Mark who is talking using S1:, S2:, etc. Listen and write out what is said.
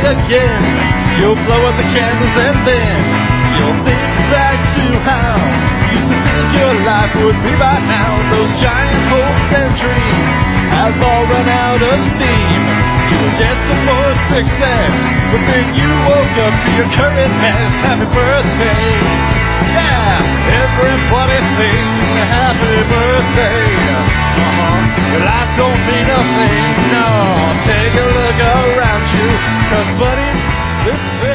S1: again. You'll blow out the candles and then you'll think back to how you used to think your life would be by now. Those giant hopes and dreams have all run out of steam. You were destined for success, but then you woke up to your current mess. Happy birthday, yeah, everybody sing happy birthday. Your life don't mean a thing, no. Take a look around you, 'cause buddy, this is